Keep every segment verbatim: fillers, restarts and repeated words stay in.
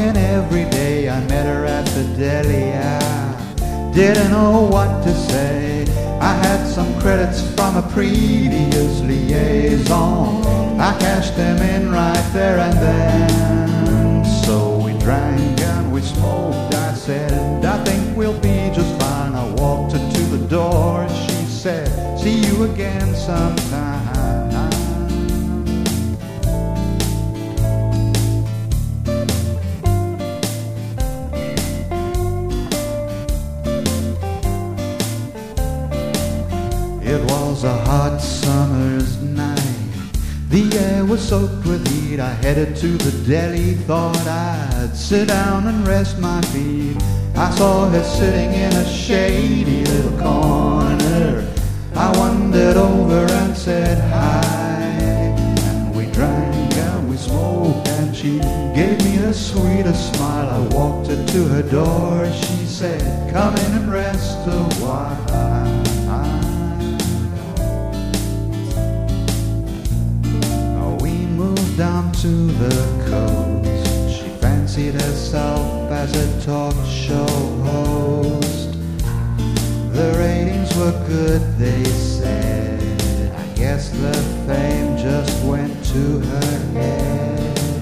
talking every day. I met her at the deli. I didn't know what to say. I had some credits from a previous liaison. I cashed them in right there and then. So we drank and we smoked. I said, I think we'll be just fine. I walked her to the door. She said, see you again sometime. It was a hot summer's night. The air was soaked with heat. I headed to the deli, thought I'd sit down and rest my feet. I saw her sitting in a shady little corner. I wandered over and said hi, and we drank and we smoked, and she gave me the sweetest smile. I walked her to her door. She said, come in and rest a while. Down to the coast. She fancied herself as a talk show host. The ratings were good, they said. I guess the fame just went to her head.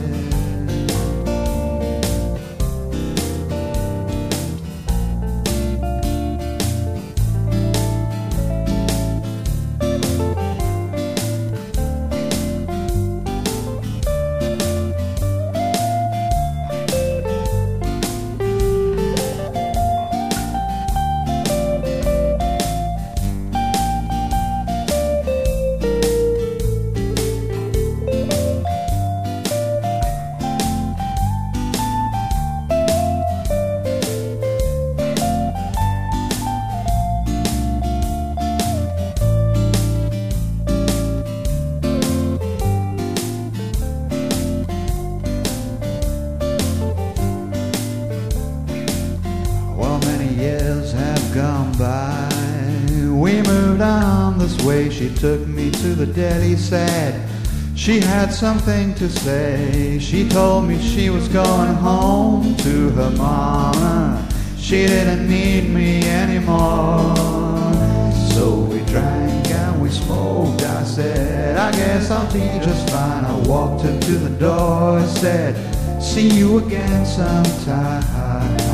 Years have gone by. We moved on this way. She took me to the deli, said she had something to say. She told me she was going home to her mama. She didn't need me anymore. So we drank and we smoked. I said, I guess I'll be just fine. I walked her to the door, said, see you again sometime.